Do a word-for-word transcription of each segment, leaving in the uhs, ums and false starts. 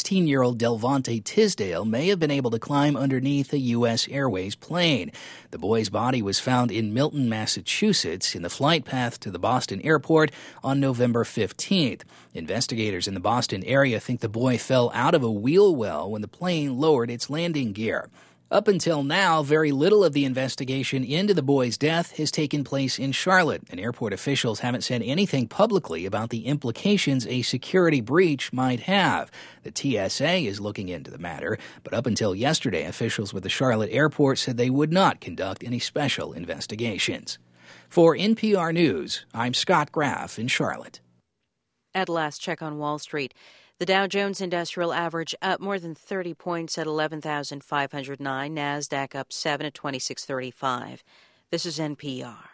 sixteen-year-old Delvante Tisdale may have been able to climb underneath a U S Airways plane. The boy's body was found in Milton, Massachusetts, in the flight path to the Boston airport on November fifteenth. Investigators in the Boston area think the boy fell out of a wheel well when the plane lowered its landing gear. Up until now, very little of the investigation into the boy's death has taken place in Charlotte, and airport officials haven't said anything publicly about the implications a security breach might have. The T S A is looking into the matter, but up until yesterday, officials with the Charlotte airport said they would not conduct any special investigations. For N P R News, I'm Scott Graff in Charlotte. At last check on Wall Street, the Dow Jones Industrial Average up more than thirty points at eleven thousand five hundred nine. NASDAQ up seven at twenty-six thirty-five. This is N P R.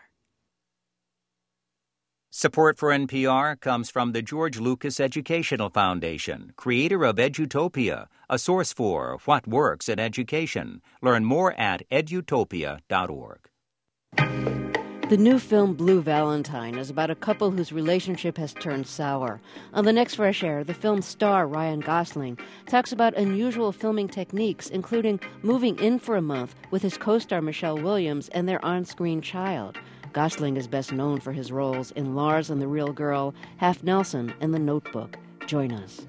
Support for N P R comes from the George Lucas Educational Foundation, creator of Edutopia, a source for what works in education. Learn more at edutopia dot org. The new film Blue Valentine is about a couple whose relationship has turned sour. On the next Fresh Air, the film's star, Ryan Gosling, talks about unusual filming techniques, including moving in for a month with his co-star Michelle Williams and their on-screen child. Gosling is best known for his roles in Lars and the Real Girl, Half Nelson, and The Notebook. Join us.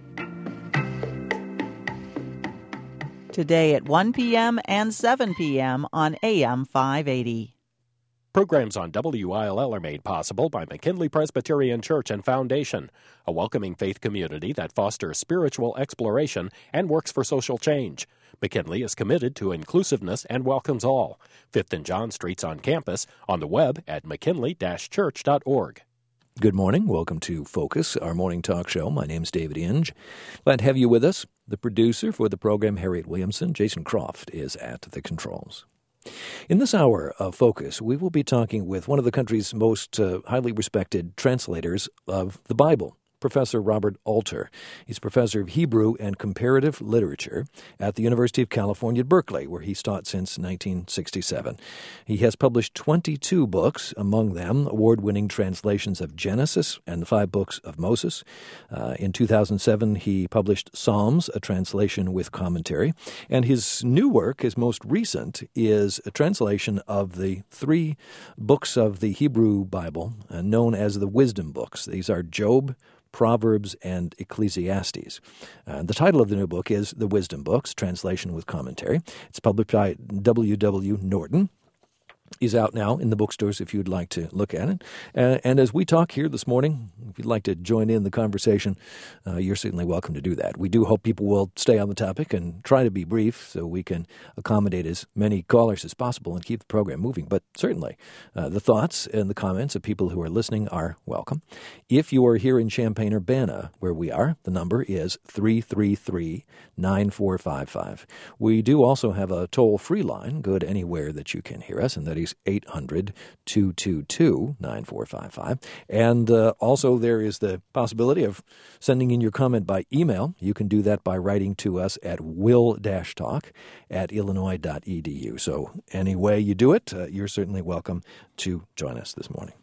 Today at one p.m. and seven p.m. on A M five eighty. Programs on W I L L are made possible by McKinley Presbyterian Church and Foundation, a welcoming faith community that fosters spiritual exploration and works for social change. McKinley is committed to inclusiveness and welcomes all. Fifth and John Streets on campus, on the web at mckinley dash church dot org. Good morning. Welcome to Focus, our morning talk show. My name's David Inge. Glad to have you with us. The producer for the program, Harriet Williamson. Jason Croft is at the controls. In this hour of Focus, we will be talking with one of the country's most uh, highly respected translators of the Bible, Professor Robert Alter. He's professor of Hebrew and Comparative Literature at the University of California at Berkeley, where he's taught since nineteen sixty-seven. He has published twenty-two books, among them award-winning translations of Genesis and the five books of Moses. Uh, in two thousand seven, he published Psalms, a translation with commentary. And his new work, his most recent, is a translation of the three books of the Hebrew Bible, uh, known as the Wisdom Books. These are Job, Proverbs, and Ecclesiastes. Uh, the title of the new book is The Wisdom Books, Translation with Commentary. It's published by W W. Norton. He's out now in the bookstores if you'd like to look at it. Uh, and as we talk here this morning, if you'd like to join in the conversation, uh, you're certainly welcome to do that. We do hope people will stay on the topic and try to be brief so we can accommodate as many callers as possible and keep the program moving. But certainly, uh, the thoughts and the comments of people who are listening are welcome. If you are here in Champaign-Urbana, where we are, the number is three three three, nine four five five. We do also have a toll-free line, good anywhere that you can hear us, and that is eight hundred, two two two, nine four five five. And uh, also there is the possibility of sending in your comment by email. You can do that by writing to us at will-talk at illinois dot e d u. So any way you do it, uh, you're certainly welcome to join us this morning.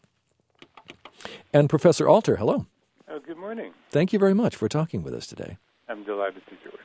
And Professor Alter, hello. Oh, good morning. Thank you very much for talking with us today. I'm delighted to do it.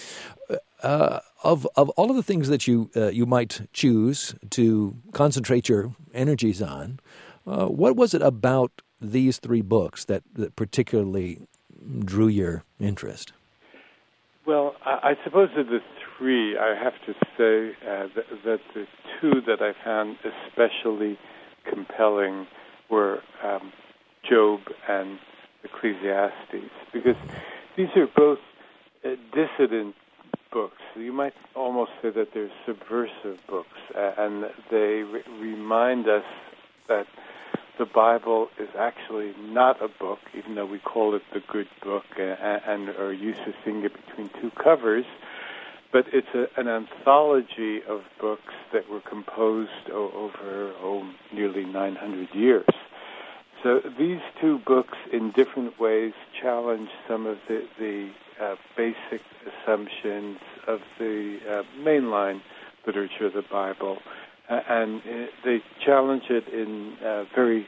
Uh, of of all of the things that you uh, you might choose to concentrate your energies on, uh, what was it about these three books that, that particularly drew your interest? Well, I, I suppose of the three, I have to say uh, that, that the two that I found especially compelling were um, Job and Ecclesiastes, because these are both uh, dissident books. You might almost say that they're subversive books, uh, and they re- remind us that the Bible is actually not a book, even though we call it the good book uh, and are used to seeing it between two covers, but it's a, an anthology of books that were composed o- over oh, nearly nine hundred years. So these two books, in different ways, challenge some of the, the uh, basic assumptions of the uh, mainline literature of the Bible, uh, and uh, they challenge it in uh, very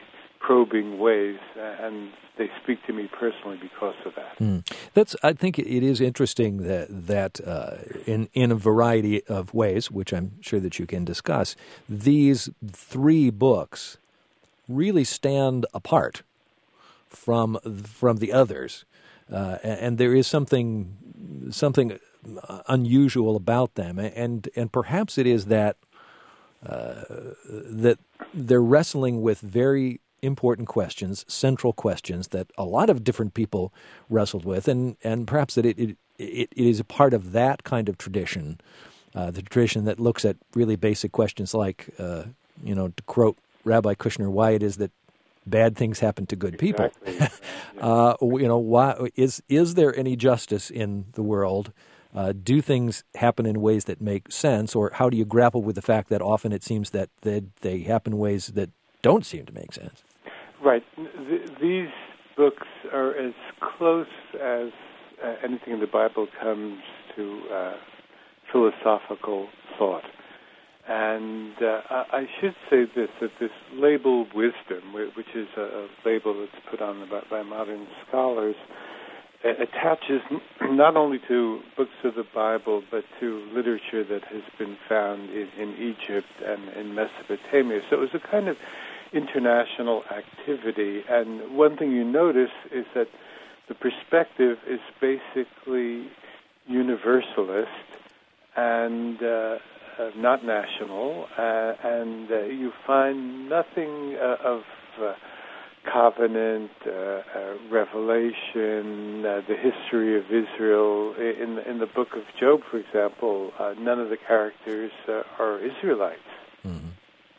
probing ways, and they speak to me personally because of that. Mm. That's. I think it is interesting that that uh, in in a variety of ways, which I'm sure that you can discuss, these three books really stand apart from from the others, uh, and there is something something unusual about them, and and perhaps it is that uh, that they're wrestling with very important questions, central questions that a lot of different people wrestled with, and, and perhaps that it, it it is a part of that kind of tradition, uh, the tradition that looks at really basic questions like, uh, you know, to quote Rabbi Kushner, why it is that bad things happen to good people. Exactly. uh, you know, why is is there any justice in the world? Uh, do things happen in ways that make sense, or how do you grapple with the fact that often it seems that they, they happen in ways that don't seem to make sense? Right. Th- these books are as close as uh, anything in the Bible comes to uh, philosophical thought. And uh, I should say this, that this label wisdom, which is a label that's put on by, by modern scholars, attaches not only to books of the Bible, but to literature that has been found in, in Egypt and in Mesopotamia. So it was a kind of international activity. And one thing you notice is that the perspective is basically universalist and uh, uh, not national, uh, and uh, you find nothing uh, of uh, covenant, uh, uh, revelation, uh, the history of Israel. In in the book of Job, for example, uh, none of the characters uh, are Israelites. Mm-hmm.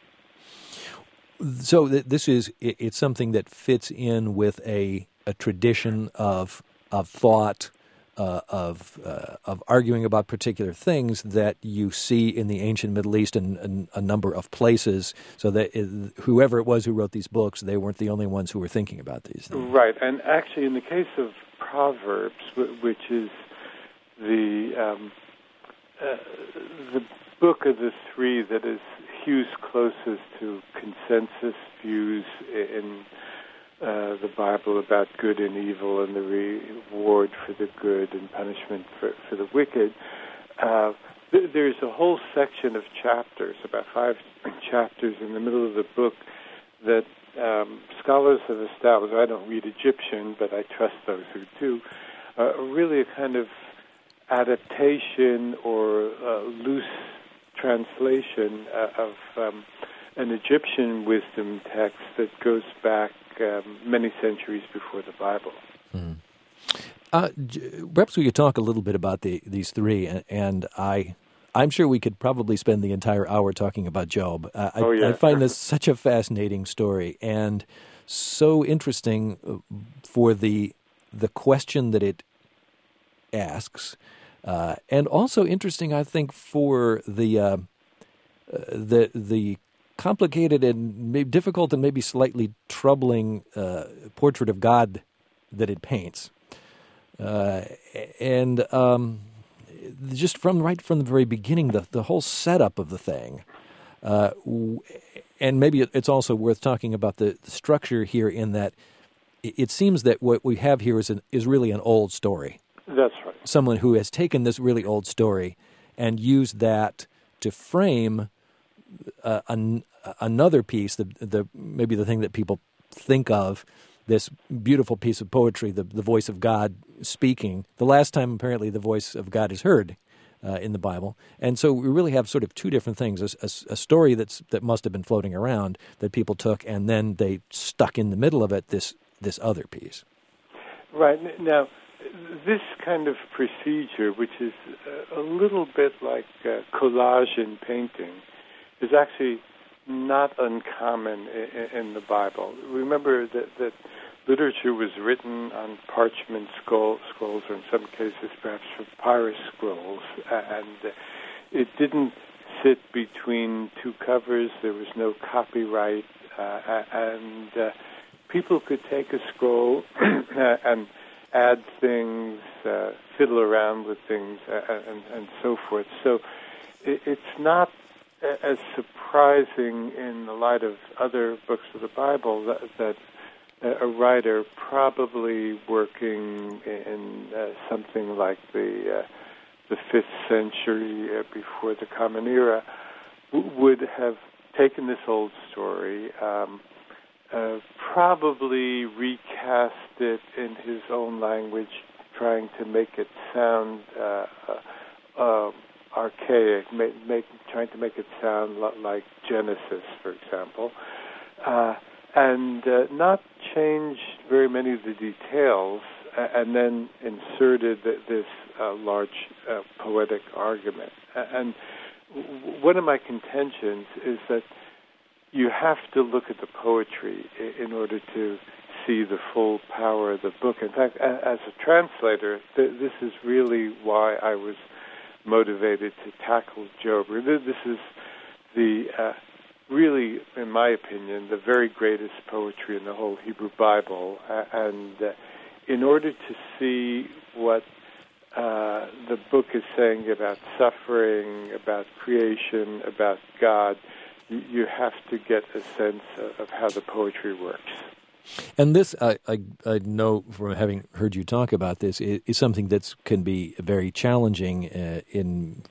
So th- this is it, it's something that fits in with a a tradition of of thought, uh, of uh, of arguing about particular things that you see in the ancient Middle East in, in a number of places. So that it, whoever it was who wrote these books, they weren't the only ones who were thinking about these things. Right, and actually, in the case of Proverbs, which is the um, uh, the book of the three that is hews closest to consensus views in uh, the Bible about good and evil and the reward for the good and punishment for, for the wicked, uh, th- there's a whole section of chapters, about five chapters in the middle of the book, that um, scholars have established. I don't read Egyptian, but I trust those who do. Uh, really a kind of adaptation or uh, loose translation uh, of um, an Egyptian wisdom text that goes back um, many centuries before the Bible. Mm. Uh, perhaps we could talk a little bit about the, these three, and, and I, I'm sure we could probably spend the entire hour talking about Job. Uh, I, oh, yeah. I find this such a fascinating story and so interesting for the the question that it asks. Uh, and also interesting, I think, for the uh, the the complicated and maybe difficult and maybe slightly troubling uh, portrait of God that it paints, uh, and um, just from right from the very beginning, the the whole setup of the thing, uh, and maybe it's also worth talking about the, the structure here in that it seems that what we have here is an, is really an old story. That's right. Someone who has taken this really old story and used that to frame uh, an, another piece, the, the maybe the thing that people think of, this beautiful piece of poetry, the, the voice of God speaking. The last time, apparently, the voice of God is heard uh, in the Bible. And so we really have sort of two different things, a, a, a story that's that must have been floating around that people took, and then they stuck in the middle of it this this other piece. Right. Now, this kind of procedure, which is a little bit like uh, collage in painting, is actually not uncommon in, in the Bible. Remember that, that literature was written on parchment scroll, scrolls, or in some cases perhaps papyrus scrolls, and it didn't sit between two covers. There was no copyright, uh, and uh, people could take a scroll and add things, uh, fiddle around with things, uh, and, and so forth. So it, it's not as surprising in the light of other books of the Bible that, that a writer probably working in uh, something like the uh, the fifth century uh, before the Common Era w- would have taken this old story, um, uh, probably recast it in his own language, trying to make it sound uh, uh, uh, archaic, make, make, trying to make it sound like Genesis, for example. Uh, and uh, not change very many of the details, uh, and then inserted this uh, large uh, poetic argument. And w- one of my contentions is that you have to look at the poetry I- in order to see the full power of the book. In fact, a- as a translator, th- this is really why I was motivated to tackle Job. This is the uh, really, in my opinion, the very greatest poetry in the whole Hebrew Bible. Uh, and uh, in order to see what uh, the book is saying about suffering, about creation, about God, you, you have to get a sense of, of how the poetry works. And this, I, I, I know from having heard you talk about this, is, is something that can be very challenging uh, in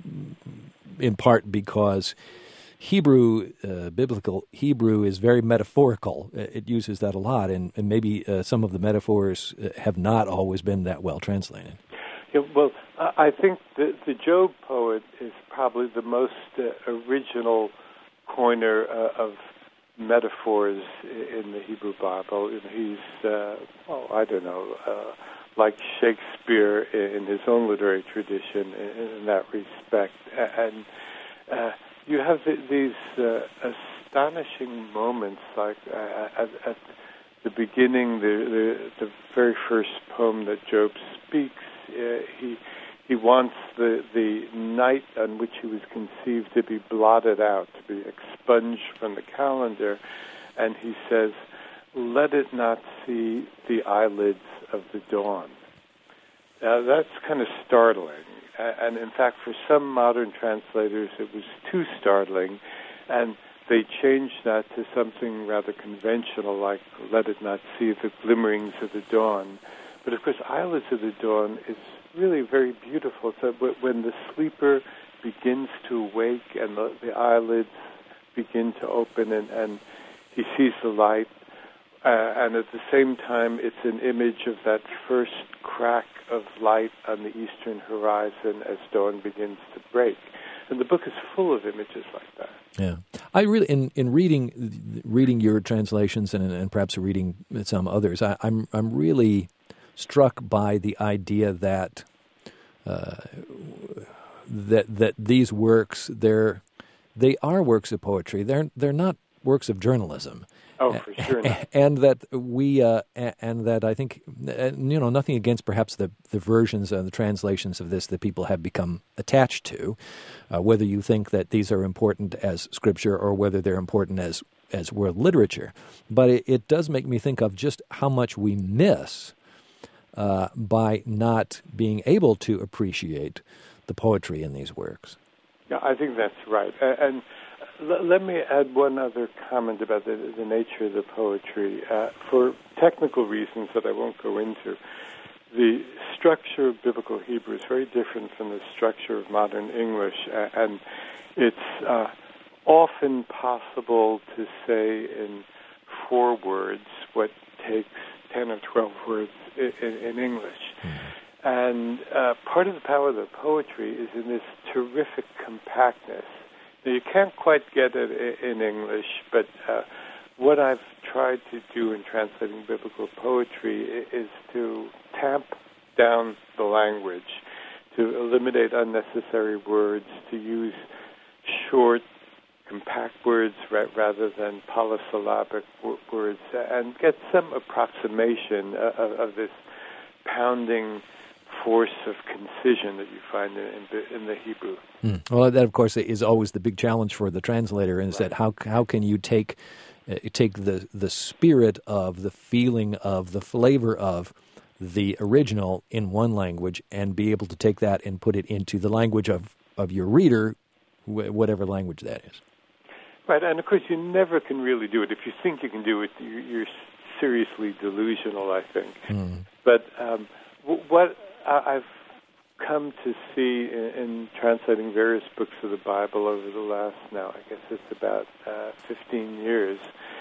in part because Hebrew, uh, biblical Hebrew, is very metaphorical. It uses that a lot, and, and maybe uh, some of the metaphors have not always been that well translated. Yeah, well, I think the, the Job poet is probably the most uh, original coiner uh, of metaphors in the Hebrew Bible. He's, uh, oh, I don't know, uh, like Shakespeare in his own literary tradition in, in that respect. And uh, you have the, these uh, astonishing moments, like uh, at, at the beginning, the, the the very first poem that Job speaks. Uh, he he wants the the night on which he was conceived to be blotted out, to be expunged from the calendar, and he says, "Let it not see the eyelids of the dawn." Now that's kind of startling. And in fact, for some modern translators, it was too startling, and they changed that to something rather conventional, like "let it not see the glimmerings of the dawn." But of course, eyelids of the dawn is really very beautiful. So when the sleeper begins to awake and the, the eyelids begin to open, and, and he sees the light, uh, and at the same time, it's an image of that first crack of light on the eastern horizon as dawn begins to break. And the book is full of images like that. Yeah, I really in, in reading reading your translations and and perhaps reading some others, I, I'm I'm really struck by the idea that uh, that that these works they're they are works of poetry. They're they're not works of journalism. Oh, for sure not. And that we, uh, and that I think, you know, nothing against perhaps the, the versions and the translations of this that people have become attached to, uh, whether you think that these are important as scripture or whether they're important as, as world literature. But it, it does make me think of just how much we miss uh, by not being able to appreciate the poetry in these works. Yeah, I think that's right. And let me add one other comment about the, the nature of the poetry. Uh, for technical reasons that I won't go into, the structure of biblical Hebrew is very different from the structure of modern English, and it's uh, often possible to say in four words what takes ten or twelve words in, in English. Mm-hmm. And uh, part of the power of the poetry is in this terrific compactness. Now, you can't quite get it in English, but uh, what I've tried to do in translating biblical poetry is to tamp down the language, to eliminate unnecessary words, to use short, compact words rather than polysyllabic words, and get some approximation of, of this pounding force of concision that you find in, in, in the Hebrew. Mm. Well, that of course is always the big challenge for the translator. Is right. that how how can you take uh, take the the spirit of the feeling of the flavor of the original in one language and be able to take that and put it into the language of, of your reader, wh- whatever language that is. Right, and of course you never can really do it. If you think you can do it, you're seriously delusional, I think. Mm. But um, w- what I- I've come to see in, in translating various books of the Bible over the last, now I guess it's about uh, fifteen years,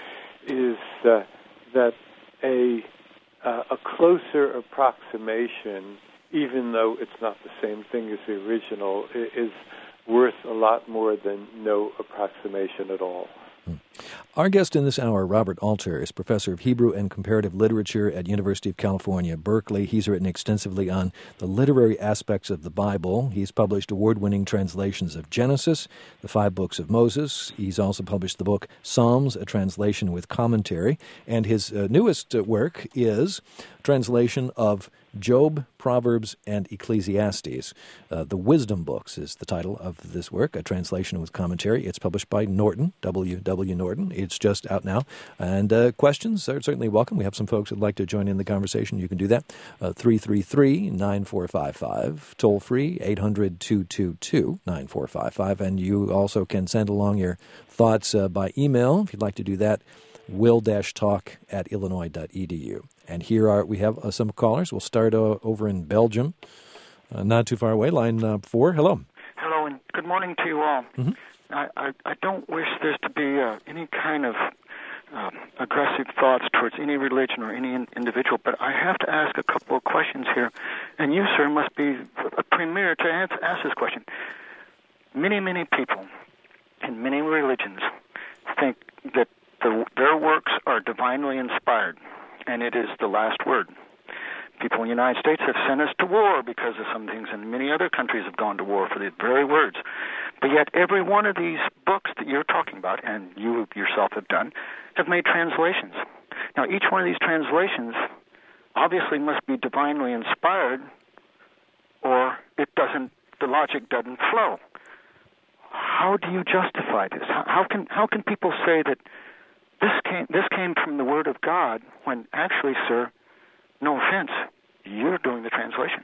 is uh, that a uh, a closer approximation, even though it's not the same thing as the original, is worth a lot more than no approximation at all. Our guest in this hour, Robert Alter, is professor of Hebrew and Comparative Literature at University of California, Berkeley. He's written extensively on the literary aspects of the Bible. He's published award-winning translations of Genesis, the five books of Moses. He's also published the book Psalms, a translation with commentary. And his uh, newest uh, work is a translation of Job, Proverbs, and Ecclesiastes. Uh, the Wisdom Books is the title of this work, a translation with commentary. It's published by Norton, W W Norton. It's just out now. And uh, questions are certainly welcome. We have some folks who'd like to join in the conversation. You can do that. Uh, three three three, nine four five five, toll free, eight hundred, two two two, nine four five five. And you also can send along your thoughts uh, by email, if you'd like to do that, will-talk at illinois dot e d u. And here are we have uh, some callers. We'll start uh, over in Belgium, uh, not too far away. Line uh, four. Hello. Hello, and good morning to you all. Mm-hmm. I, I, I don't wish there to be uh, any kind of uh, aggressive thoughts towards any religion or any in- individual, but I have to ask a couple of questions here. And you, sir, must be a premier to answer, ask this question. Many, many people in many religions think that the, their works are divinely inspired, and it is the last word. People in the United States have sent us to war because of some things, and many other countries have gone to war for the very words. But yet every one of these books that you're talking about, and you yourself have done, have made translations. Now, each one of these translations obviously must be divinely inspired, or it doesn't, the logic doesn't flow. How do you justify this? How, how can how can people say that this came this came from the Word of God when actually, sir, no offense, you're doing the translation?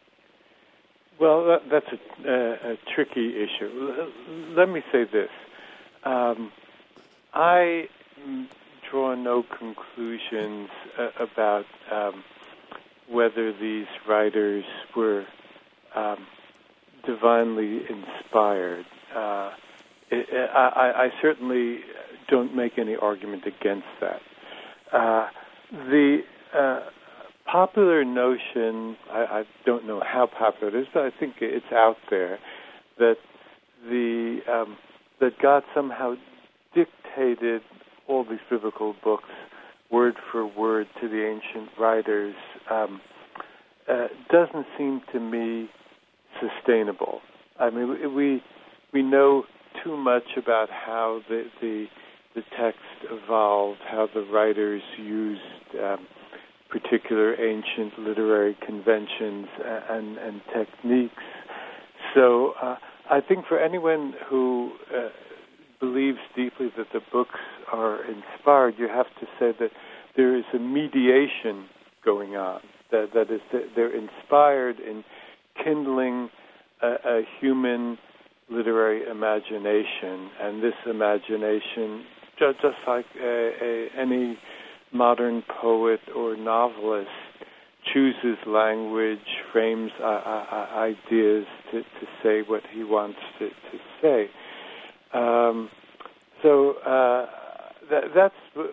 Well, that, that's a, uh, a tricky issue. Let me say this. Um, I draw no conclusions uh, about um, whether these writers were um, divinely inspired. Uh, it, I, I certainly don't make any argument against that. Uh, the uh, popular notion, I, I don't know how popular it is, but I think it's out there, that the um, that God somehow dictated all these biblical books word for word to the ancient writers um, uh, doesn't seem to me sustainable. I mean, we we know too much about how the the, the text evolved, how the writers used um, particular ancient literary conventions and, and techniques. So uh, I think for anyone who uh, believes deeply that the books are inspired, you have to say that there is a mediation going on, that, that is, that they're inspired in kindling a, a human literary imagination, and this imagination, just, just like a, a, any modern poet or novelist, chooses language, frames uh, uh, ideas to, to say what he wants to, to say. Um, so uh, that, that's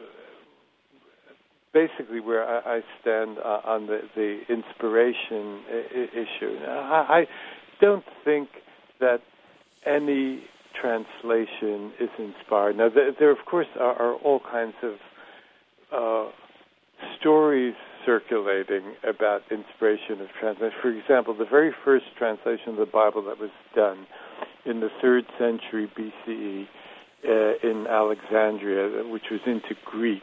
basically where I, I stand uh, on the, the inspiration I- issue. I, I don't think that any translation is inspired. Now, there, there of course, are, are all kinds of uh, stories circulating about inspiration of translation. For example, the very first translation of the Bible that was done in the third century B C E uh, in Alexandria, which was into Greek,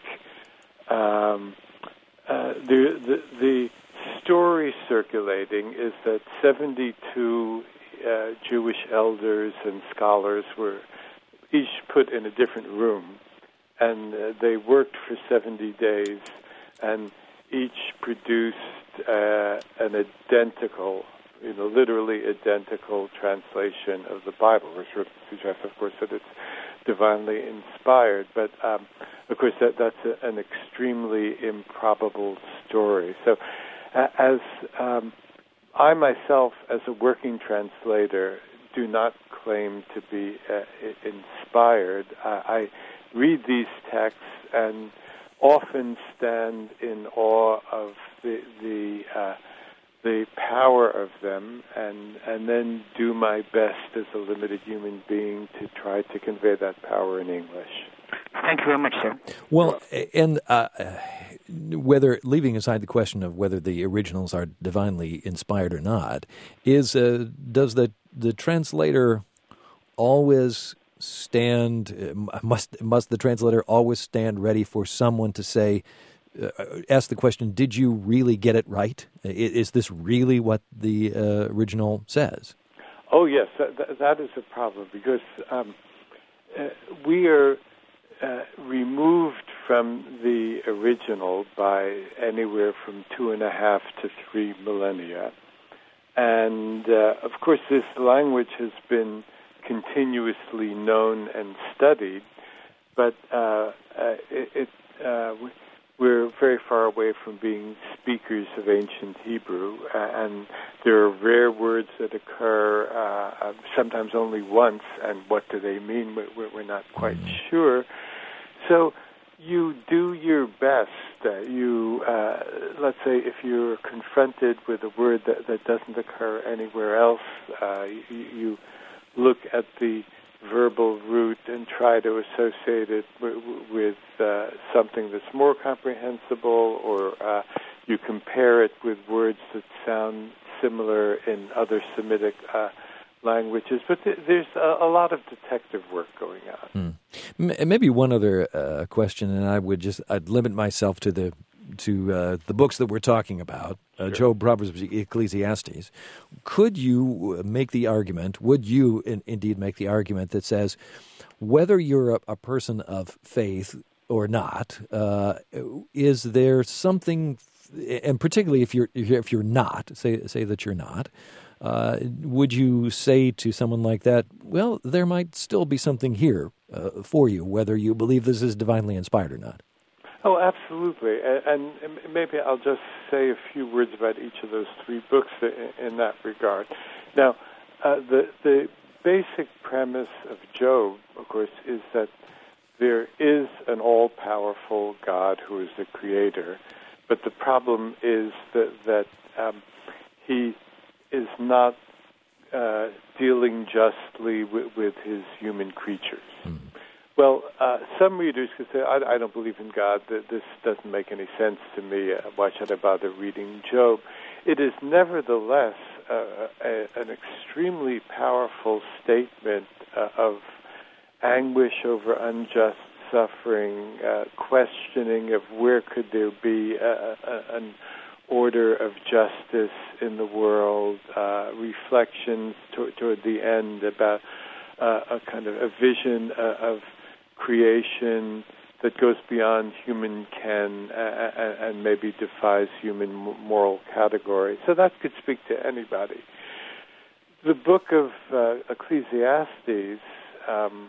um, uh, the, the, the story circulating is that seventy-two uh, Jewish elders and scholars were each put in a different room, and uh, they worked for seventy days, and each produced uh, an identical, you know, literally identical translation of the Bible, which suggests, of course, that it's divinely inspired. But, um, of course, that, that's a, an extremely improbable story. So uh, as um, I myself, as a working translator, do not claim to be uh, inspired. Uh, I read these texts and often stand in awe of the the uh, the power of them, and and then do my best as a limited human being to try to convey that power in English. Thank you very much, sir. Well, and uh, whether, leaving aside the question of whether the originals are divinely inspired or not, is uh, does the the translator always stand? Uh, must must the translator always stand ready for someone to say, uh, ask the question, did you really get it right? Is this really what the uh, original says? Oh yes, that, that is a problem, because um, uh, we are uh, removed from the original by anywhere from two and a half to three millennia. And, uh, of course, this language has been continuously known and studied, but uh, uh, it, it, uh, we're very far away from being speakers of ancient Hebrew, uh, and there are rare words that occur uh, sometimes only once, and what do they mean? We're, we're not quite sure. So you do your best. Uh, you, uh, let's say, if you're confronted with a word that, that doesn't occur anywhere else, uh, you, you look at the verbal root and try to associate it w- with uh, something that's more comprehensible, or uh, you compare it with words that sound similar in other Semitic uh, languages. But th- there's a, a lot of detective work going on. Hmm. M- maybe one other uh, question, and I would just I'd limit myself to the to uh, the books that we're talking about, uh, Sure. Job, Proverbs, Ecclesiastes. Could you make the argument, would you in, indeed make the argument that says whether you're a, a person of faith or not, uh, is there something, and particularly if you're if you're not, say say that you're not, uh, would you say to someone like that, well, there might still be something here uh, for you, whether you believe this is divinely inspired or not? Oh, absolutely. And, and maybe I'll just say a few words about each of those three books in, in that regard. Now, uh, the the basic premise of Job, of course, is that there is an all-powerful God who is the creator, but the problem is that, that um, he is not uh, dealing justly with, with his human creatures. Mm-hmm. Well, uh, some readers could say, I, I don't believe in God, that this doesn't make any sense to me, uh, why should I bother reading Job? It is nevertheless uh, a, an extremely powerful statement uh, of anguish over unjust suffering, uh, questioning of where could there be a, a, an order of justice in the world, uh, reflections to, toward the end about uh, a kind of a vision uh, of creation that goes beyond human ken uh, and maybe defies human moral category. So that could speak to anybody. The book of uh, Ecclesiastes, um,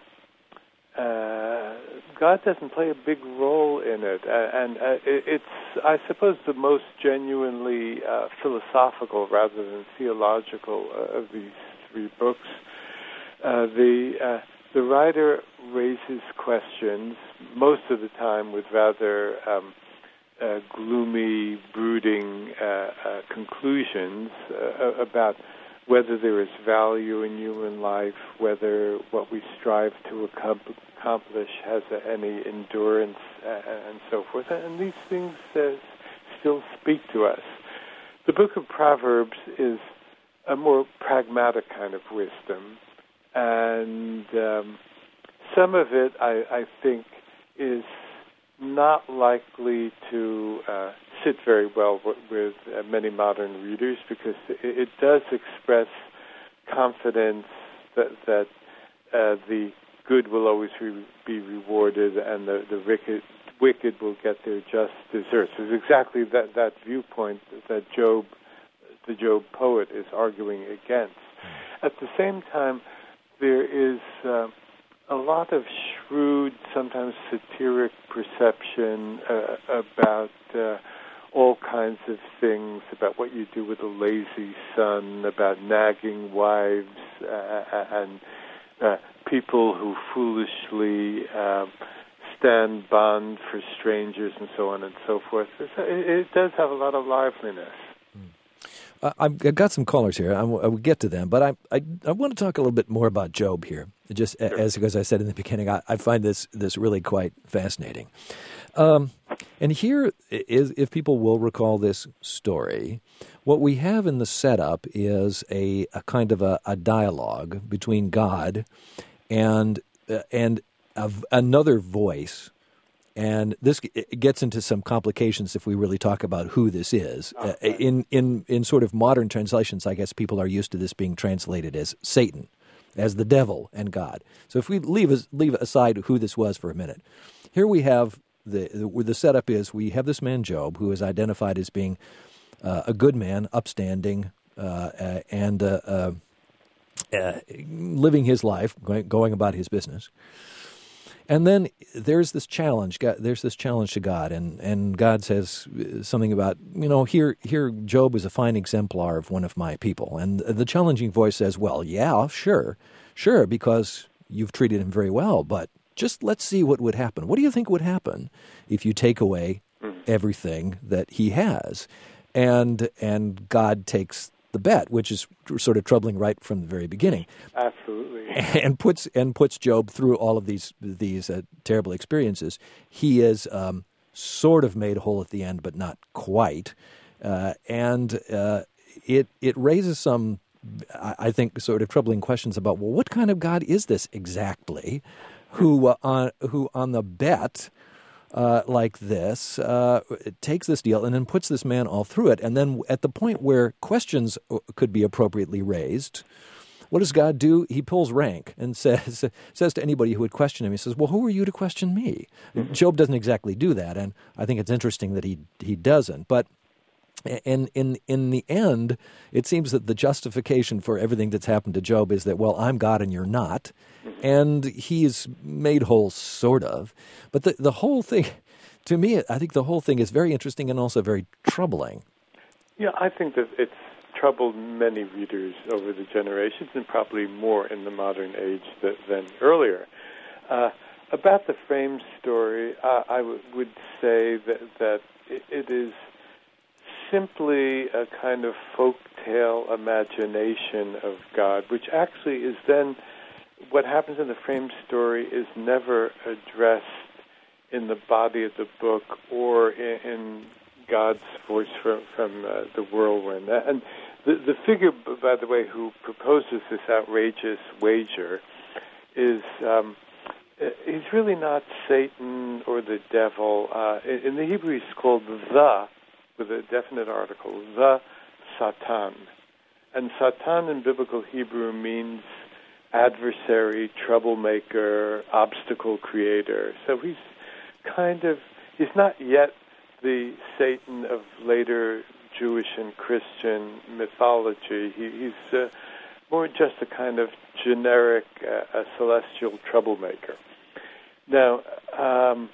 uh, God doesn't play a big role in it, uh, and uh, it's, I suppose, the most genuinely uh, philosophical rather than theological uh, of these three books. Uh, the uh, the writer raises questions, most of the time with rather um, uh, gloomy, brooding uh, uh, conclusions uh, about whether there is value in human life, whether what we strive to accomplish has any endurance, uh, and so forth. And these things uh, still speak to us. The book of Proverbs is a more pragmatic kind of wisdom. And um, some of it, I, I think, is not likely to uh, sit very well w- with uh, many modern readers, because it, it does express confidence that, that uh, the good will always re- be rewarded and the, the wicked, wicked will get their just deserts. It's exactly that, that viewpoint that Job, the Job poet, is arguing against. At the same time, there is uh, a lot of shrewd, sometimes satiric perception uh, about uh, all kinds of things, about what you do with a lazy son, about nagging wives, uh, and uh, people who foolishly uh, stand bond for strangers and so on and so forth. It, it does have a lot of liveliness. Uh, I've got some callers here. I, w- I will get to them, but I, I I want to talk a little bit more about Job here. Just sure. as as I said in the beginning, I, I find this this really quite fascinating. Um, and here is, if people will recall this story, what we have in the setup is a, a kind of a, a dialogue between God and uh, and a, another voice. And this gets into some complications if we really talk about who this is. Oh, right. uh, in, in in sort of modern translations, I guess people are used to this being translated as Satan, as the devil and God. So if we leave leave aside who this was for a minute, here we have the the, the setup is we have this man Job, who is identified as being uh, a good man, upstanding, uh, uh, and uh, uh, uh, living his life, going, going about his business. And then there's this challenge. God, there's this challenge to God, and, and God says something about, you know, here here Job is a fine exemplar of one of my people. And the challenging voice says, well, yeah, sure, sure, because you've treated him very well, but just let's see what would happen. What do you think would happen if you take away everything that he has? And and God takes the bet, which is sort of troubling right from the very beginning. Absolutely. And puts and puts Job through all of these these uh, terrible experiences. He is um, sort of made whole at the end, but not quite. Uh, and uh, it it raises some, I think, sort of troubling questions about, well, what kind of God is this exactly? Who uh, on who on the bet uh, like this uh, takes this deal and then puts this man all through it, and then at the point where questions could be appropriately raised, what does God do? He pulls rank and says says to anybody who would question him, he says, well, who are you to question me? Mm-hmm. Job doesn't exactly do that, and I think it's interesting that he he doesn't. But in, in, in the end, it seems that the justification for everything that's happened to Job is that, well, I'm God and you're not, and he's made whole, sort of. But the, the whole thing, to me, I think the whole thing is very interesting and also very troubling. Yeah, I think that it's troubled many readers over the generations, and probably more in the modern age than, than earlier. Uh, about the frame story, uh, I w- would say that, that it, it is simply a kind of folktale imagination of God, which actually is then, what happens in the frame story is never addressed in the body of the book or in, in God's voice from, from uh, the whirlwind. And the, the figure, by the way, who proposes this outrageous wager is, um, he's really not Satan or the devil. Uh, in, in the Hebrew, he's called the, with a definite article, the Satan. And Satan in biblical Hebrew means adversary, troublemaker, obstacle creator. So he's kind of, he's not yet the Satan of later Jewish and Christian mythology. He, he's uh, more just a kind of generic, uh, a celestial troublemaker. Now, um,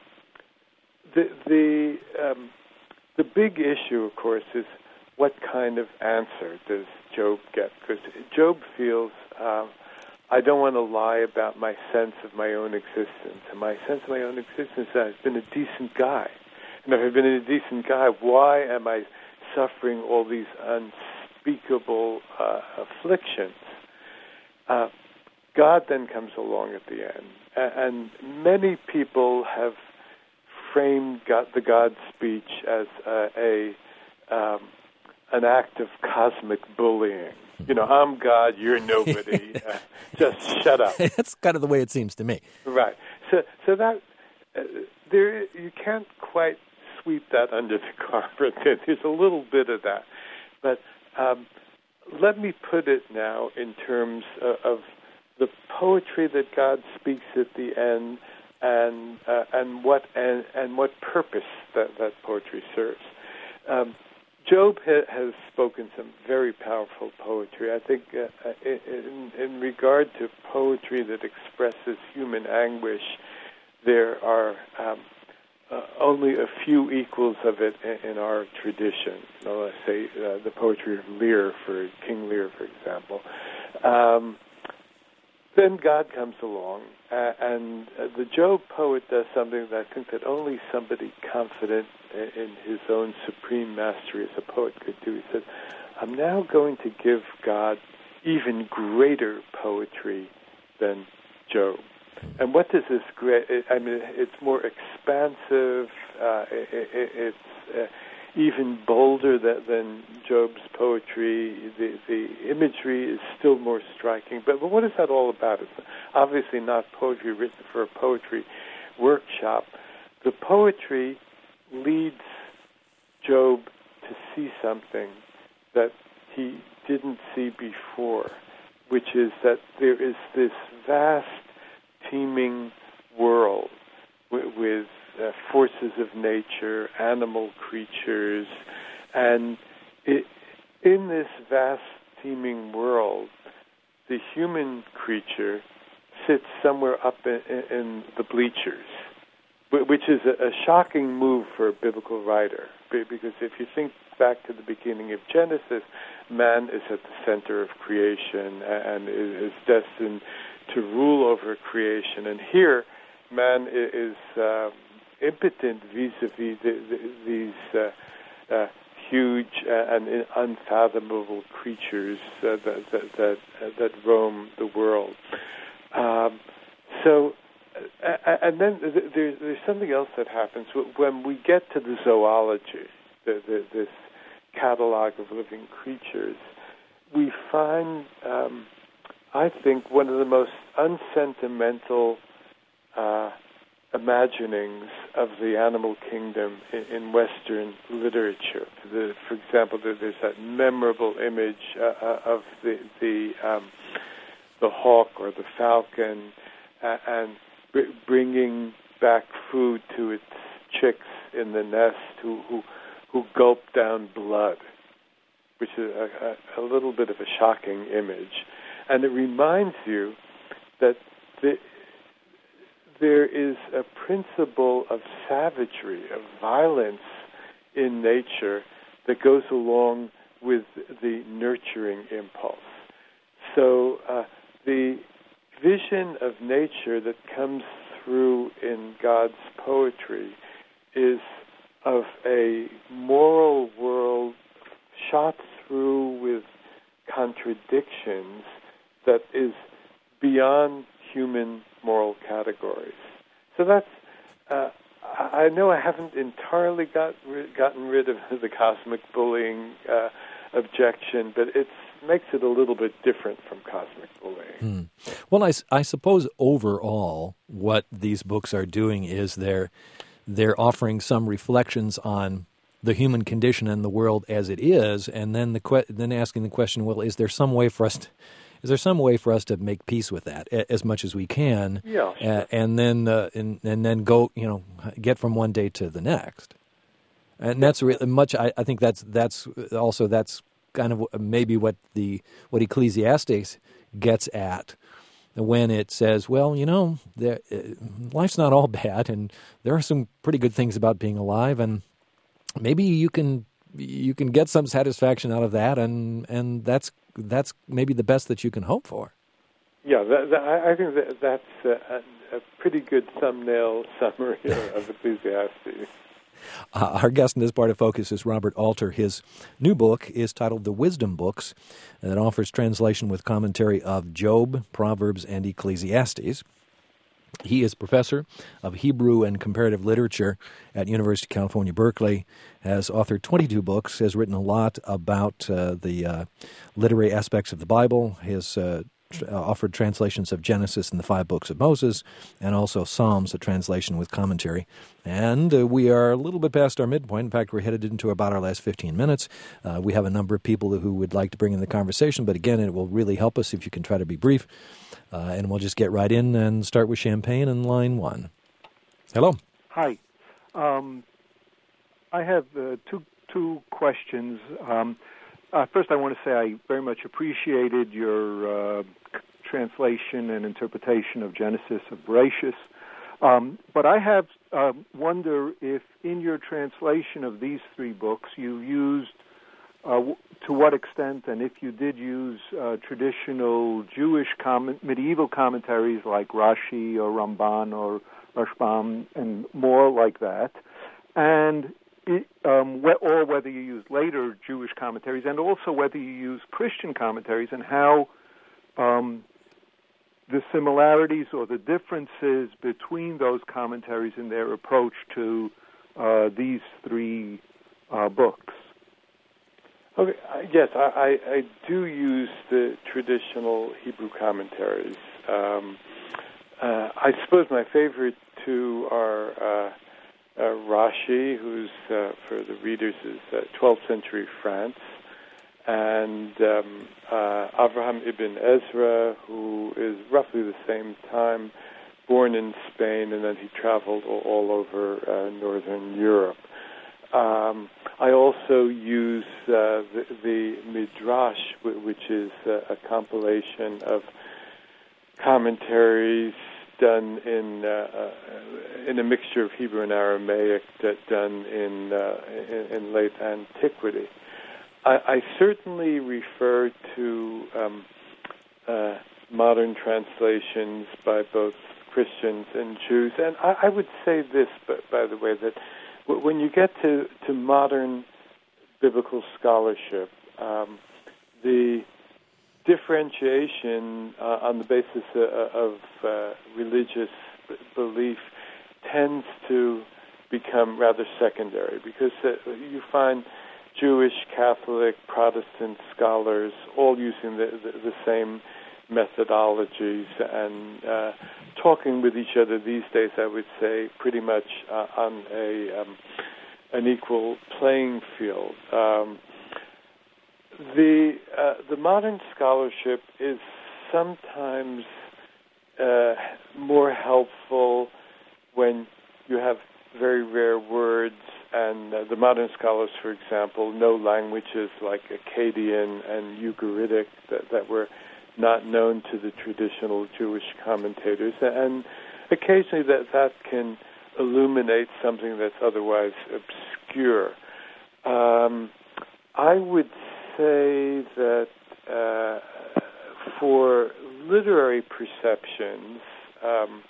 the the um, the big issue, of course, is what kind of answer does Job get? Because Job feels, uh, I don't want to lie about my sense of my own existence. And my sense of my own existence is that I've been a decent guy. And if I've been a decent guy, why am I suffering all these unspeakable uh, afflictions? Uh, God then comes along at the end. And many people have framed God, the God speech as a, a um, an act of cosmic bullying. You know, I'm God, you're nobody. uh, just shut up. That's kind of the way it seems to me. Right. So, so that uh, there, you can't quite sweep that under the carpet. There's a little bit of that, but um, let me put it now in terms of, of the poetry that God speaks at the end, and uh, and what and, and what purpose that, that poetry serves. Um, Job ha- has spoken some very powerful poetry. I think uh, in, in regard to poetry that expresses human anguish, there are um, uh, only a few equals of it in, in our tradition. You know, let's say uh, the poetry of Lear, for King Lear, for example. Um, then God comes along, uh, and uh, the Job poet does something that I think that only somebody confident in, in his own supreme mastery as a poet could do. He says, I'm now going to give God even greater poetry than Job. And what does this great, I mean, it's more expansive, uh, it, it, it's uh, even bolder than, than Job's poetry. The, the imagery is still more striking. But, but what is that all about? It's obviously not poetry written for a poetry workshop. The poetry leads Job to see something that he didn't see before, which is that there is this vast, teeming world with, with uh, forces of nature, animal creatures, and it, in this vast, teeming world, the human creature sits somewhere up in, in the bleachers, which is a, a shocking move for a biblical writer, because if you think back to the beginning of Genesis, man is at the center of creation and is destined to rule over creation. And here, man is uh, impotent vis-a-vis the, the, these uh, uh, huge and unfathomable creatures uh, that, that, that, uh, that roam the world. Um, so, uh, and then there's, there's something else that happens. When we get to the zoology, the, the, this catalog of living creatures, we find, um, I think, one of the most unsentimental uh, imaginings of the animal kingdom in, in Western literature. The, for example, there, there's that memorable image uh, of the the, um, the hawk or the falcon uh, and br- bringing back food to its chicks in the nest who who, who gulp down blood, which is a, a, a little bit of a shocking image. And it reminds you that the, there is a principle of savagery, of violence in nature that goes along with the nurturing impulse. So uh, the vision of nature that comes through in God's poetry is of a moral world shot through with contradictions that is beyond human moral categories. So that's, uh, I know I haven't entirely got, gotten rid of the cosmic bullying uh, objection, but it makes it a little bit different from cosmic bullying. Hmm. Well, I, I suppose overall what these books are doing is they're, they're offering some reflections on the human condition and the world as it is, and then the que- then asking the question, well, is there some way for us to, is there some way for us to make peace with that as much as we can? Yeah. Sure. Uh, and then uh, and, and then go, you know, get from one day to the next. And that's really much. I, I think that's that's also that's kind of maybe what the what Ecclesiastes gets at when it says, well, you know, there, uh, life's not all bad, and there are some pretty good things about being alive, and maybe you can you can get some satisfaction out of that, and and that's that's maybe the best that you can hope for. Yeah, that, that, I think that that's a, a pretty good thumbnail summary of Ecclesiastes. Uh, our guest in this part of Focus is Robert Alter. His new book is titled The Wisdom Books, and it offers translation with commentary of Job, Proverbs, and Ecclesiastes. He is professor of Hebrew and comparative literature at University of California, Berkeley, has authored twenty-two books, has written a lot about uh, the uh, literary aspects of the Bible, has uh, tr- uh, offered translations of Genesis and the five books of Moses, and also Psalms, a translation with commentary. And uh, we are a little bit past our midpoint. In fact, we're headed into about our last fifteen minutes. Uh, we have a number of people who would like to bring in the conversation, but again, it will really help us if you can try to be brief. Uh, and we'll just get right in and start with Champagne in line one. Hello. Hi. Um, I have uh, two two questions. Um, uh, first, I want to say I very much appreciated your uh, c- translation and interpretation of Genesis of Bereshis. Um, but I have uh, wonder if in your translation of these three books you used, uh, w- to what extent, and if you did use uh, traditional Jewish comment, medieval commentaries like Rashi or Ramban or Rashbam and more like that, and it, um, wh- or whether you use later Jewish commentaries, and also whether you use Christian commentaries, and how um, the similarities or the differences between those commentaries in their approach to uh, these three uh, books. Okay, uh, yes, I, I, I do use the traditional Hebrew commentaries. Um, uh, I suppose my favorite two are uh, uh, Rashi, who's, uh, for the readers, is uh, twelfth century France, and um, uh, Avraham ibn Ezra, who is roughly the same time, born in Spain, and then he traveled all, all over uh, northern Europe. Um, I also use uh, the, the Midrash, which is uh, a compilation of commentaries done in uh, uh, in a mixture of Hebrew and Aramaic, that done in, uh, in in late antiquity. I, I certainly refer to um, uh, modern translations by both Christians and Jews, and I, I would say this, by, by the way, that when you get to, to modern biblical scholarship, um, the differentiation uh, on the basis of, of uh, religious b- belief tends to become rather secondary, because uh, you find Jewish, Catholic, Protestant scholars all using the, the, the same methodologies and uh, talking with each other these days, I would say, pretty much uh, on a um, an equal playing field. Um, the uh, the modern scholarship is sometimes uh, more helpful when you have very rare words, and uh, the modern scholars, for example, know languages like Akkadian and Ugaritic that, that were not known to the traditional Jewish commentators, and occasionally that that can illuminate something that's otherwise obscure. Um, I would say that uh, for literary perceptions, um,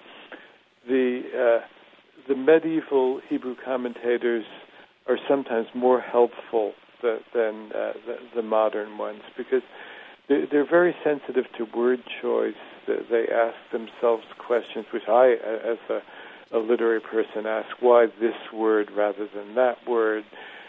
the uh, the medieval Hebrew commentators are sometimes more helpful than, than uh, the, the modern ones, because they're very sensitive to word choice. They ask themselves questions which I, as a, a literary person, ask, why this word rather than that word?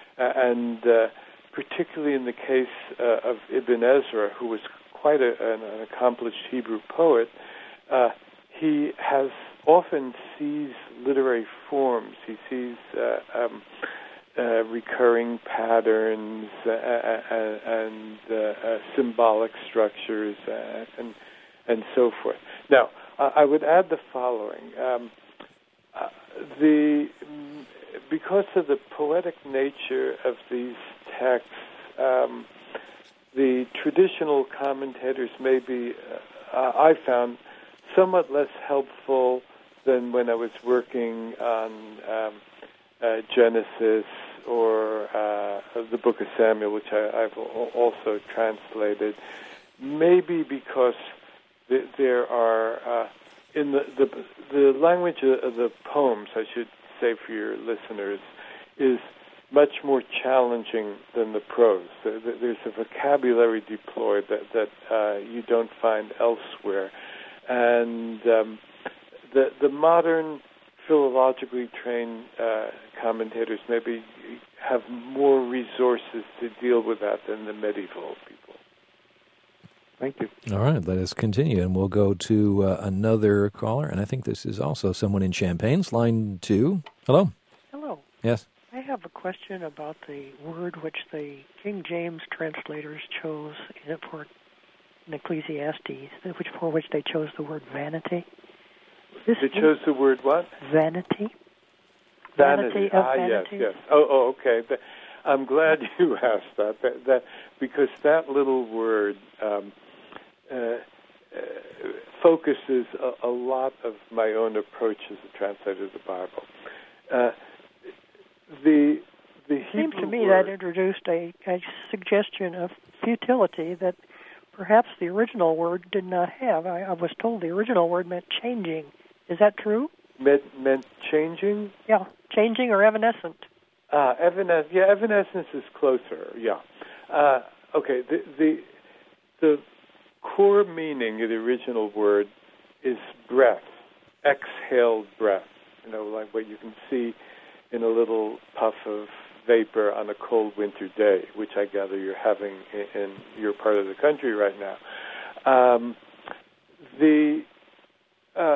And uh, particularly in the case uh, of Ibn Ezra, who was quite a, an, an accomplished Hebrew poet, uh, he has often sees literary forms. He sees uh, um, Uh, recurring patterns uh, uh, and uh, uh, symbolic structures uh, and and so forth. Now, uh, I would add the following: um, uh, the because of the poetic nature of these texts, um, the traditional commentators may be, uh, I found, somewhat less helpful than when I was working on Um, Uh, Genesis or uh, the Book of Samuel, which I, I've also translated, maybe because th- there are uh, in the, the the language of the poems, I should say for your listeners, is much more challenging than the prose. There's a vocabulary deployed that that uh, you don't find elsewhere, and um, the the modern philologically trained uh, commentators maybe have more resources to deal with that than the medieval people. Thank you. All right, let us continue, and we'll go to uh, another caller, and I think this is also someone in Champaign. It's line two. Hello. Hello. Yes. I have a question about the word which the King James translators chose for in Ecclesiastes, which for which they chose the word vanity. This they chose the word what? Vanity. Vanity. Vanity of ah, vanity. yes, yes. Oh, oh, okay. I'm glad you asked that. That, that because that little word, um, uh, uh, focuses a, a lot of my own approach as a translator of the Bible. Uh, the the It seems to me word, that introduced a, a suggestion of futility that perhaps the original word did not have. I, I was told the original word meant changing. Is that true? meant, meant changing? Yeah, changing or evanescent. Uh, evanes- yeah, evanescence is closer, yeah. Uh, okay, the, the the core meaning of the original word is breath, exhaled breath. You know, like what you can see in a little puff of vapor on a cold winter day, which I gather you're having in, in your part of the country right now. Um, the uh,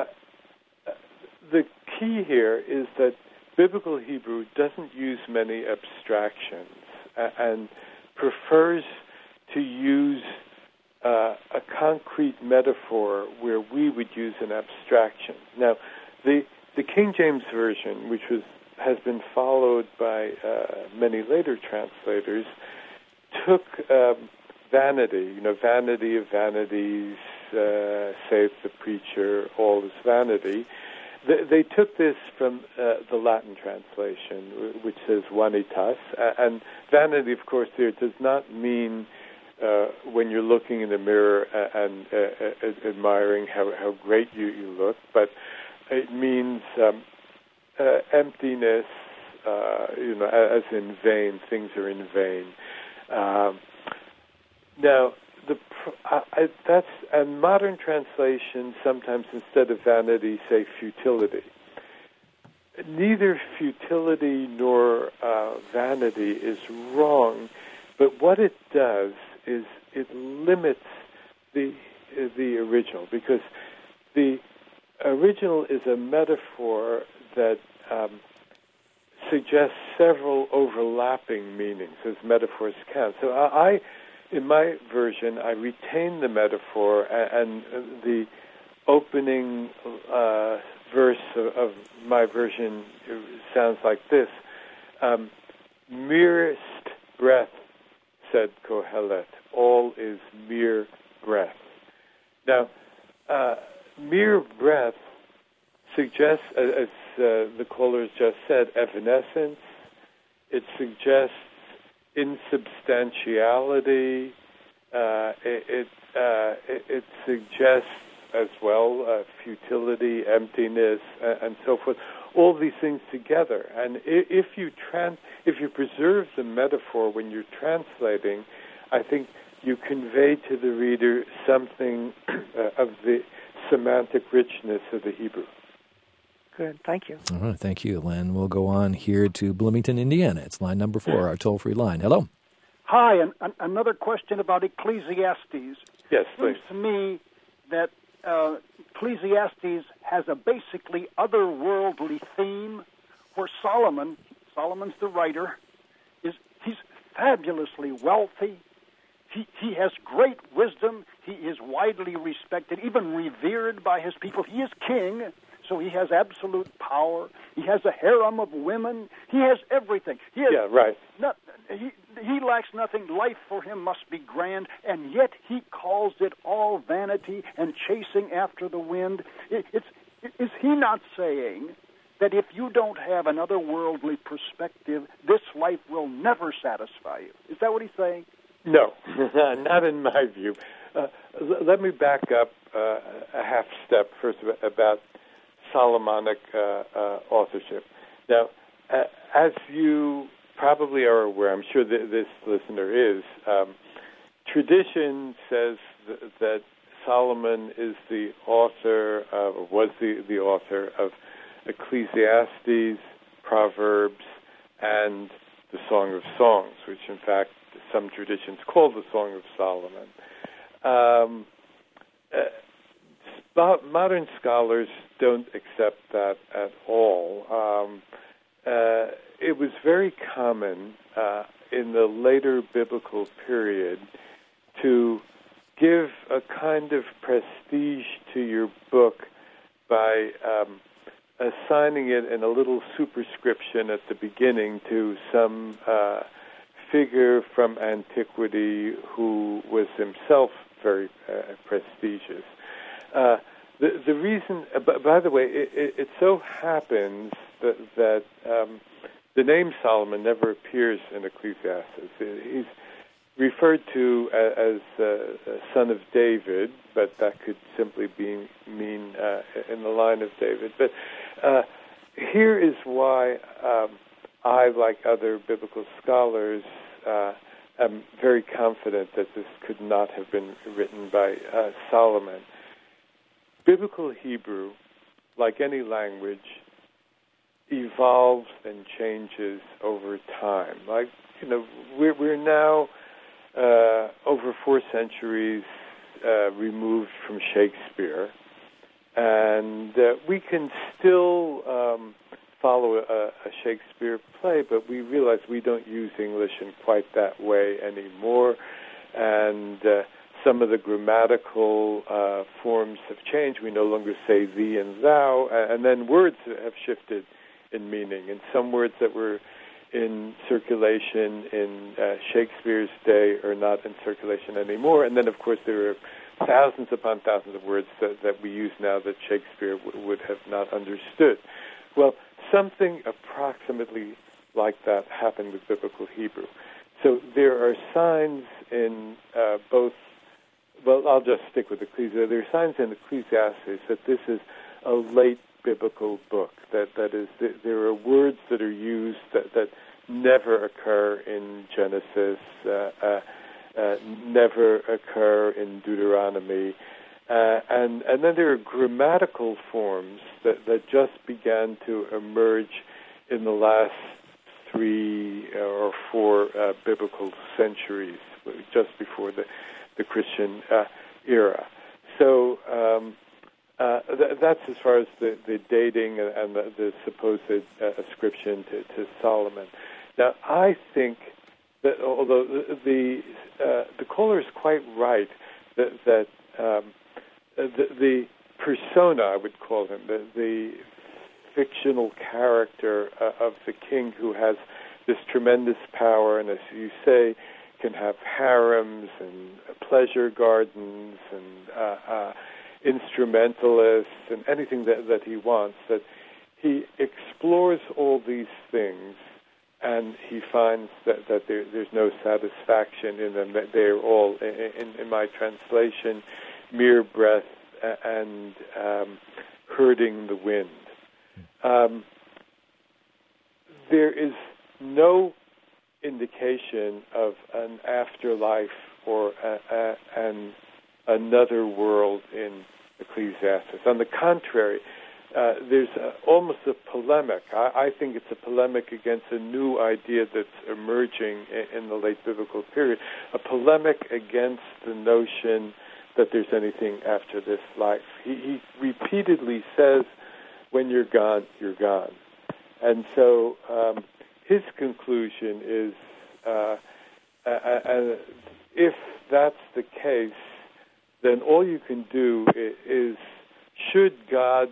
the key here is that Biblical Hebrew doesn't use many abstractions and prefers to use uh, a concrete metaphor where we would use an abstraction. Now, the the King James Version, which was has been followed by uh, many later translators, took um, vanity, you know, vanity of vanities, uh, saith the preacher, all is vanity. They, they took this from uh, the Latin translation, which says vanitas, and vanity, of course, there does not mean uh, when you're looking in the mirror and uh, uh, admiring how, how great you, you look, but it means um, uh, emptiness, uh, you know, as in vain. Things are in vain. Um, now, the uh, I, that's and modern translations sometimes instead of vanity say futility. Neither futility nor uh, vanity is wrong, but what it does is it limits the uh, the original, because the original is a metaphor that um, suggests several overlapping meanings, as metaphors can. So I, I in my version, I retain the metaphor, and, and the opening uh, verse of, of my version sounds like this. Um, merest breath, said Kohelet. All is mere breath. Now, uh, mere breath suggests, as uh, the callers just said, evanescence. It suggests insubstantiality. Uh, it it, uh, it it suggests as well uh, futility, emptiness, uh, and so forth. All these things together. And if you trans, if you preserve the metaphor when you're translating, I think you convey to the reader something uh, of the semantic richness of the Hebrew. Good, thank you. All right, thank you, Len. We'll go on here to Bloomington, Indiana. It's line number four, our toll-free line. Hello. Hi, and, and another question about Ecclesiastes. Yes, please. It seems to me that uh, Ecclesiastes has a basically otherworldly theme, where Solomon, Solomon's the writer, is he's fabulously wealthy. He, he has great wisdom. He is widely respected, even revered by his people. He is king, so he has absolute power. He has a harem of women. He has everything. He has yeah, right. Not, he, he lacks nothing. Life for him must be grand, and yet he calls it all vanity and chasing after the wind. It, it's, is he not saying that if you don't have an otherworldly perspective, this life will never satisfy you? Is that what he's saying? No, not in my view. Uh, l- let me back up uh, a half step first about Solomonic uh, uh, authorship. Now, uh, as you probably are aware, I'm sure that this listener is, um, tradition says th- that Solomon is the author, uh, or was the, the author of Ecclesiastes, Proverbs, and the Song of Songs, which in fact some traditions call the Song of Solomon. Um, uh, modern scholars don't accept that at all. Um, uh, it was very common uh, in the later biblical period to give a kind of prestige to your book by um, assigning it in a little superscription at the beginning to some uh, figure from antiquity who was himself very uh, prestigious. Uh, the the reason, uh, b- by the way, it, it, it so happens that that um, the name Solomon never appears in Ecclesiastes. He's referred to as uh, a son of David, but that could simply be mean uh, in the line of David. But uh, here is why um, I, like other biblical scholars, uh, am very confident that this could not have been written by uh, Solomon. Biblical Hebrew, like any language, evolves and changes over time. Like, you know, we're, we're now uh, over four centuries uh, removed from Shakespeare, and uh, we can still um, follow a, a Shakespeare play, but we realize we don't use English in quite that way anymore, and uh, some of the grammatical uh, forms have changed. We no longer say thee and thou, and then words have shifted in meaning. And some words that were in circulation in uh, Shakespeare's day are not in circulation anymore. And then, of course, there are thousands upon thousands of words that, that we use now that Shakespeare w- would have not understood. Well, something approximately like that happened with Biblical Hebrew. So there are signs in uh, both. Well, I'll just stick with Ecclesiastes. There are signs in Ecclesiastes that this is a late biblical book. That that is, there are words that are used that, that never occur in Genesis, uh, uh, uh, never occur in Deuteronomy, uh, and and then there are grammatical forms that that just began to emerge in the last three or four uh, biblical centuries, just before the. the Christian uh, era. So um, uh, th- that's as far as the, the dating and, and the, the supposed uh, ascription to, to Solomon. Now, I think that although the the, uh, the caller is quite right that, that um, the, the persona, I would call him, the, the fictional character uh, of the king who has this tremendous power, and as you say, can have harems and pleasure gardens and uh, uh, instrumentalists and anything that, that he wants, that he explores all these things and he finds that, that there, there's no satisfaction in them, that they're all, in, in my translation, mere breath and um, herding the wind. Um, there is no indication of an afterlife or a, a, an another world in Ecclesiastes. On the contrary, uh, there's a, almost a polemic. I, I think it's a polemic against a new idea that's emerging in, in the late biblical period, a polemic against the notion that there's anything after this life. He, he repeatedly says, when you're gone, you're gone. And so um, his conclusion is, uh, uh, uh, if that's the case, then all you can do is, should God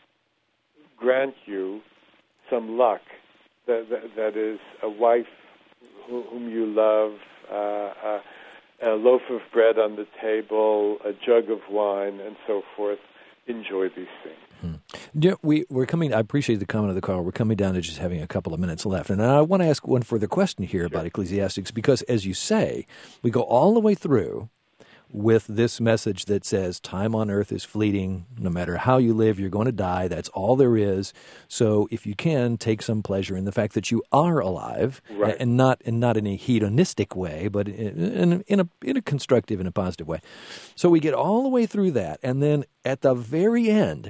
grant you some luck, that, that, that is a wife whom you love, uh, uh, a loaf of bread on the table, a jug of wine, and so forth, enjoy these things. Hmm. Yeah, we, we're coming, I appreciate the comment of the caller. We're coming down to just having a couple of minutes left. And I want to ask one further question here sure. about Ecclesiastes, because as you say, we go all the way through with this message that says time on earth is fleeting. No matter how you live, you're going to die. That's all there is. So if you can, take some pleasure in the fact that you are alive, right. and not and not in a hedonistic way, but in, in a in a constructive and a positive way. So we get all the way through that, and then at the very end,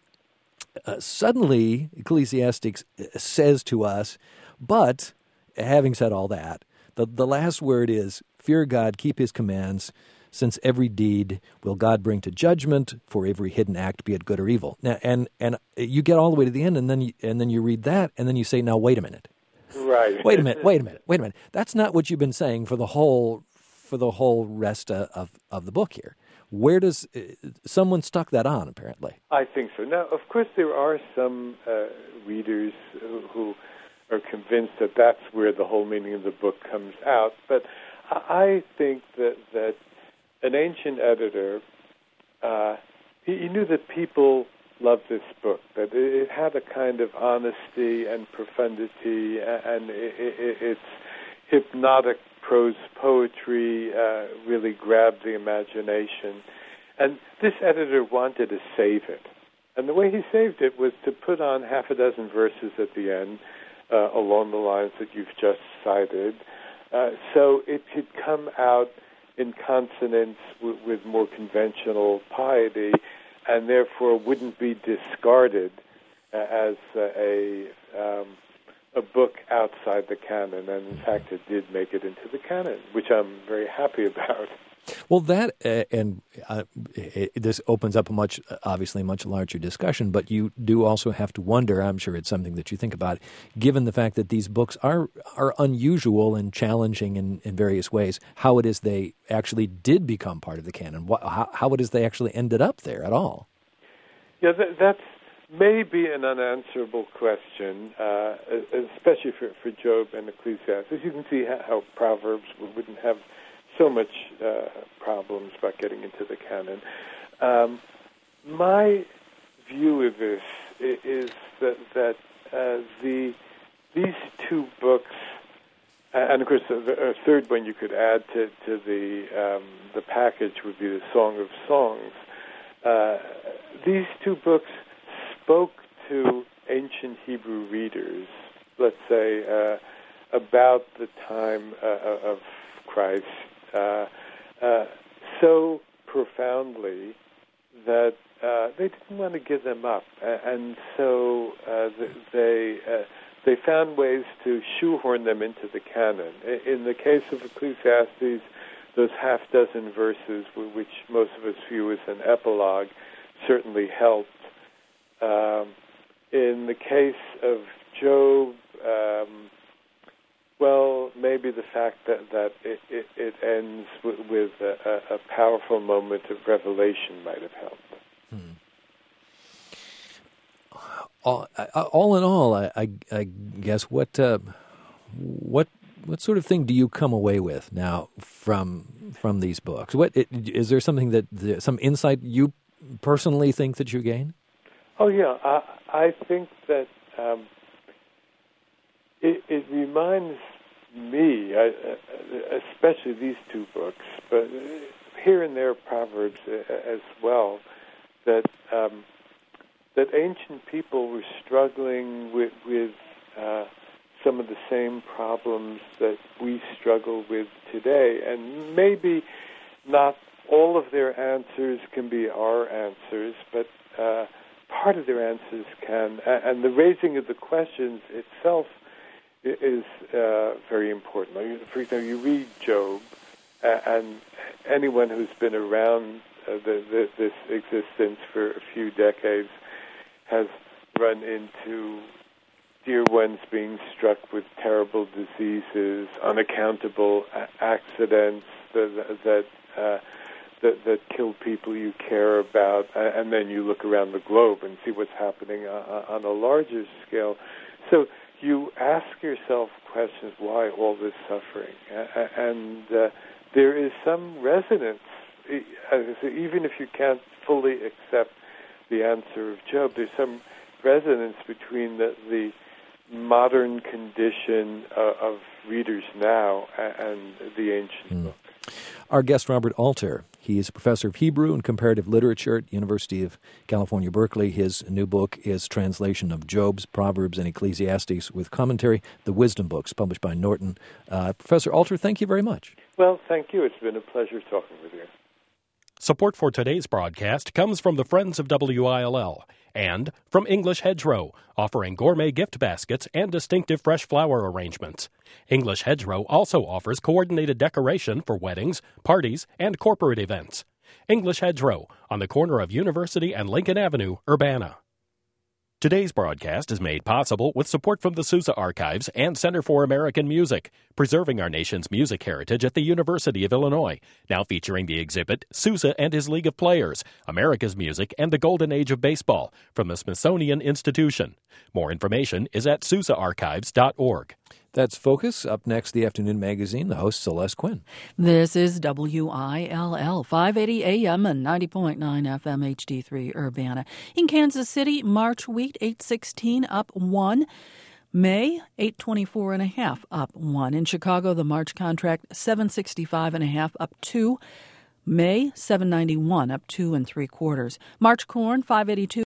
uh, suddenly Ecclesiastes says to us, but having said all that, the the last word is fear God, keep His commands. Since every deed will God bring to judgment for every hidden act, be it good or evil. Now, and and you get all the way to the end, and then you, and then you read that, and then you say, now wait a minute, right? Wait a minute, wait a minute, wait a minute. That's not what you've been saying for the whole for the whole rest of of, of the book here. Where does uh, someone stuck that on? Apparently, I think so. Now, of course, there are some uh, readers who, who are convinced that that's where the whole meaning of the book comes out, but I think that that an ancient editor uh, he, he knew that people loved this book, that it, it had a kind of honesty and profundity, and it, it, its hypnotic prose poetry uh, really grabbed the imagination. And this editor wanted to save it. And the way he saved it was to put on half a dozen verses at the end, uh, along the lines that you've just cited, uh, so it could come out in consonance w- with more conventional piety, and therefore wouldn't be discarded uh, as uh, a um, a book outside the canon. And in fact, it did make it into the canon, which I'm very happy about. Well, that uh, and uh, it, this opens up a much, obviously, much larger discussion. But you do also have to wonder. I'm sure it's something that you think about, given the fact that these books are are unusual and challenging in, in various ways. How it is they actually did become part of the canon? What, how, how it is they actually ended up there at all? Yeah, that, that's maybe an unanswerable question, uh, especially for for Job and Ecclesiastes. You can see how, how Proverbs wouldn't have so much uh, problems about getting into the canon. Um, my view of this is that, that uh, the these two books, and of course a third one you could add to, to the um, the package would be the Song of Songs. Uh, these two books spoke to ancient Hebrew readers, let's say, uh, about the time uh, of Christ, Uh, uh, so profoundly that uh, they didn't want to give them up, and so uh, they uh, they found ways to shoehorn them into the canon. In the case of Ecclesiastes, those half dozen verses, which most of us view as an epilogue, certainly helped. Um, in the case of Job, um, well, maybe the fact that, that it, it, it ends with, with a, a powerful moment of revelation might have helped. Hmm. All, all in all, I, I, I guess, what uh, what what sort of thing do you come away with now from from these books? What is there something that some insight you personally think that you gain? Oh yeah, I, I think that. Um, It, it reminds me, I, especially these two books, but here and there Proverbs as well, that um, that ancient people were struggling with, with uh, some of the same problems that we struggle with today, and maybe not all of their answers can be our answers, but uh, part of their answers can, and the raising of the questions itself is uh, very important. For example, you read Job, uh, and anyone who's been around uh, the, the, this existence for a few decades has run into dear ones being struck with terrible diseases, unaccountable a- accidents that that, uh, that that kill people you care about, and then you look around the globe and see what's happening on, on a larger scale. So you ask yourself questions, why all this suffering? And uh, there is some resonance, even if you can't fully accept the answer of Job, there's some resonance between the, the modern condition uh, of readers now and the ancient mm. book. Our guest, Robert Alter. He is a professor of Hebrew and comparative literature at University of California, Berkeley. His new book is translation of Job's, Proverbs, and Ecclesiastes with commentary, The Wisdom Books, published by Norton. Uh, Professor Alter, thank you very much. Well, thank you. It's been a pleasure talking with you. Support for today's broadcast comes from the Friends of W I L L and from English Hedgerow, offering gourmet gift baskets and distinctive fresh flower arrangements. English Hedgerow also offers coordinated decoration for weddings, parties, and corporate events. English Hedgerow, on the corner of University and Lincoln Avenue, Urbana. Today's broadcast is made possible with support from the Sousa Archives and Center for American Music, preserving our nation's music heritage at the University of Illinois, now featuring the exhibit Sousa and His League of Players, America's Music and the Golden Age of Baseball, from the Smithsonian Institution. More information is at sousa archives dot org. That's Focus. Up next, the Afternoon Magazine, the host Celeste Quinn. This is W I L L, five eighty A M and ninety point nine F M H D three Urbana. In Kansas City, March wheat eight sixteen up one. May eight twenty-four and a half up one. In Chicago, the March contract seven sixty-five and a half up two. May seven ninety-one up two and three quarters. March corn five eighty-two.